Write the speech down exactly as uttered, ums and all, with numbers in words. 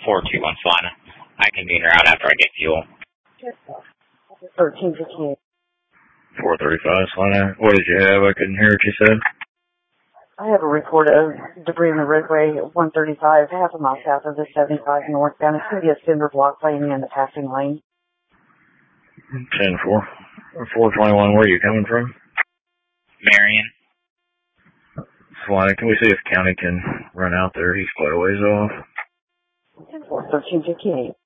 four two one Salina. I can be in route after I get fuel. thirteen fifty-eight. four thirty-five Salina. What did you have? I couldn't hear what you said. I have a report of debris in the roadway at one thirty-five, half a mile south of the seventy-five northbound. It's going to be a cinder block laying in the passing lane. ten four. four twenty-one, where are you coming from? Marion. Salina, can we see if county can run out there? He's quite a ways off. ten four, thirteen fifty-eight.